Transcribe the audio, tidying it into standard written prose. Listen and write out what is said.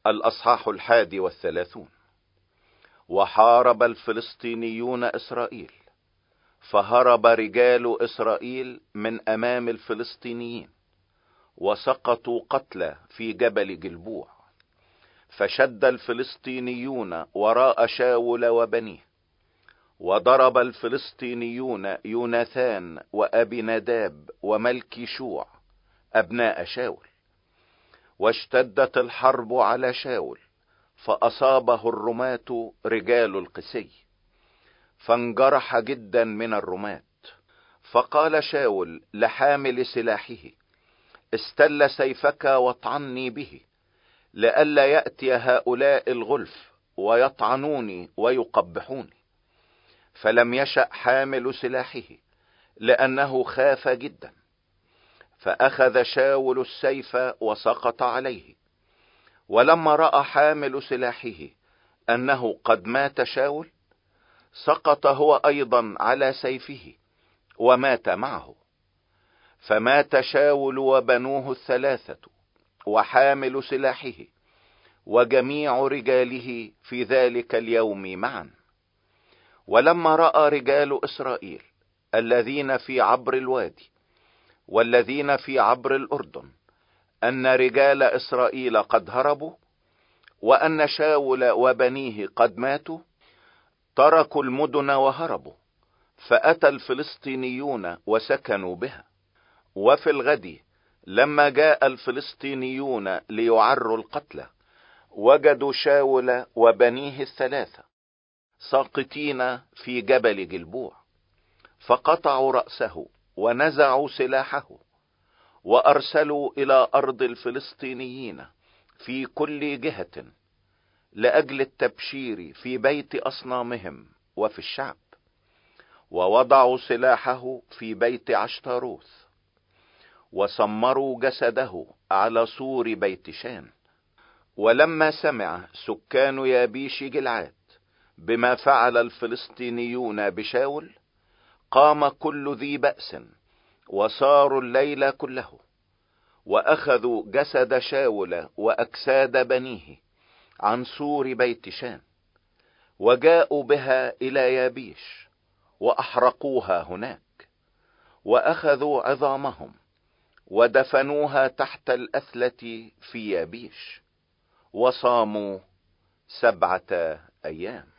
الأصحاح 31. وحارب الفلسطينيون إسرائيل، فهرب رجال إسرائيل من أمام الفلسطينيين، وسقطوا قتلى في جبل جلبوع. فشد الفلسطينيون وراء شاول وبنيه، وضرب الفلسطينيون يوناثان وأبي نداب وملكي شوع أبناء شاول. واشتدت الحرب على شاول، فأصابه الرماة رجال القسي، فانجرح جدا من الرماة. فقال شاول لحامل سلاحه: استل سيفك واطعني به، لئلا يأتي هؤلاء الغلف ويطعنوني ويقبحوني. فلم يشأ حامل سلاحه، لأنه خاف جدا. فأخذ شاول السيف وسقط عليه. ولما رأى حامل سلاحه أنه قد مات شاول، سقط هو أيضا على سيفه ومات معه. فمات شاول وبنوه 3 وحامل سلاحه وجميع رجاله في ذلك اليوم معا. ولما رأى رجال إسرائيل الذين في عبر الوادي والذين في عبر الأردن أن رجال إسرائيل قد هربوا، وأن شاول وبنيه قد ماتوا، تركوا المدن وهربوا. فأتى الفلسطينيون وسكنوا بها. وفي الغد لما جاء الفلسطينيون ليعروا القتلى، وجدوا شاول وبنيه 3 ساقطين في جبل جلبوع. فقطعوا رأسه ونزعوا سلاحه، وأرسلوا إلى أرض الفلسطينيين في كل جهة لأجل التبشير في بيت أصنامهم وفي الشعب. ووضعوا سلاحه في بيت عشتاروث، وسمروا جسده على سور بيت شان. ولما سمع سكان يابيش جلعاد بما فعل الفلسطينيون بشاول، قام كل ذي بأس وصاروا الليل كله، وأخذوا جسد شاول وأجساد بنيه عن سور بيت شان، وجاءوا بها إلى يابيش وأحرقوها هناك. وأخذوا عظامهم ودفنوها تحت الأثلة في يابيش، وصاموا 7 أيام.